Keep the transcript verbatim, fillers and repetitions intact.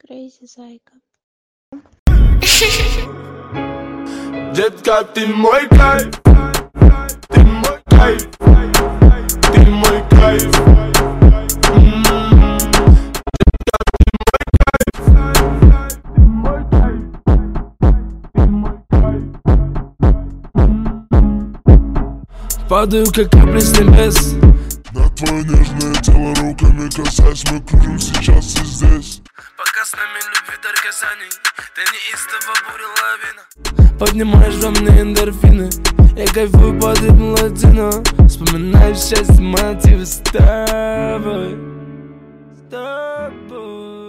Crazy зайка. Детка, ты мой кайф, ты мой кайф, ты мой кайф. Падаю, как капли с небес. На твое нежное тело руками касаясь, мы кружим сейчас и здесь. Пока с нами любви дар касаний, ты неистово буря лавина. Поднимаешь во мне эндорфины, я кайфую под ритм латино. Вспоминаю счастье, мотивы с тобой, с тобой.